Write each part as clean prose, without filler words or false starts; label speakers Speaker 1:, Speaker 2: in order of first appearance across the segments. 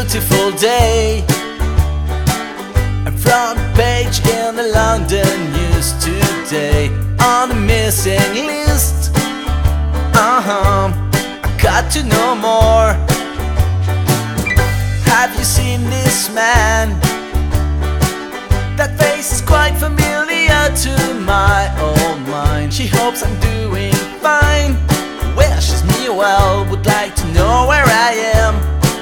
Speaker 1: beautiful day. A front page in the London news today. On the missing list. I got to know more. Have you seen this man? That face is quite familiar to my old mind. She hopes I'm doing fine. Wishes me well, would like to know where I am.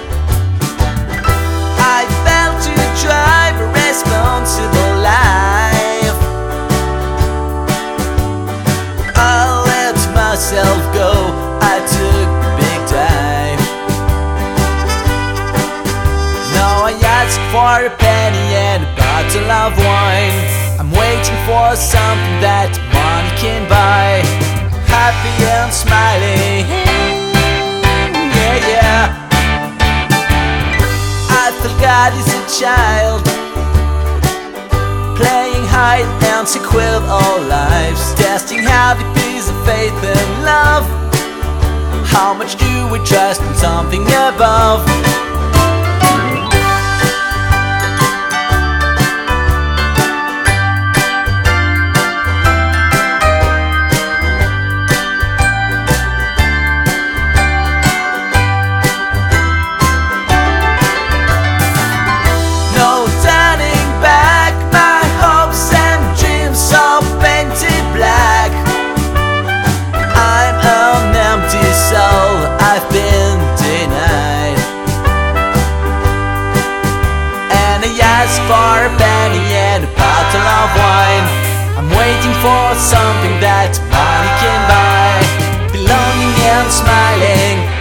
Speaker 1: I failed to drive a responsible life. I let myself go, I took a big dive. Now I ask for a penny and a bottle of wine. I'm waiting for something that money can buy. Happy and smiling, yeah, yeah. I forgot as a child, playing hide and seek with our lives, testing heavy piece of faith and love. How much do we trust in something above? I've been denied, and I ask for a penny and a bottle of wine. I'm waiting for something that money can buy. Belonging and smiling.